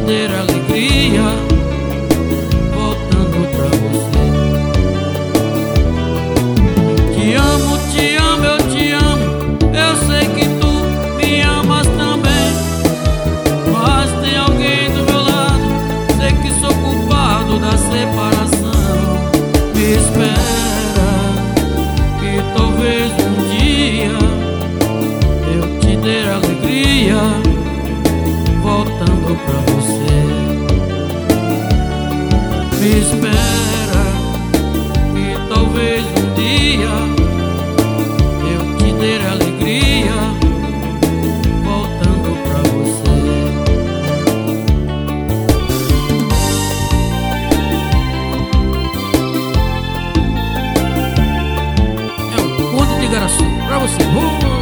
ter alegria voltando pra você. Te amo, eu te amo. Eu sei que tu me amas também, mas tem alguém do meu lado. Sei que sou culpado da separação. Me espera, que talvez um dia eu te dê alegria voltando pra você. Me espera, que talvez um dia eu te dê alegria voltando pra você. É um conto de Igaraçu pra você.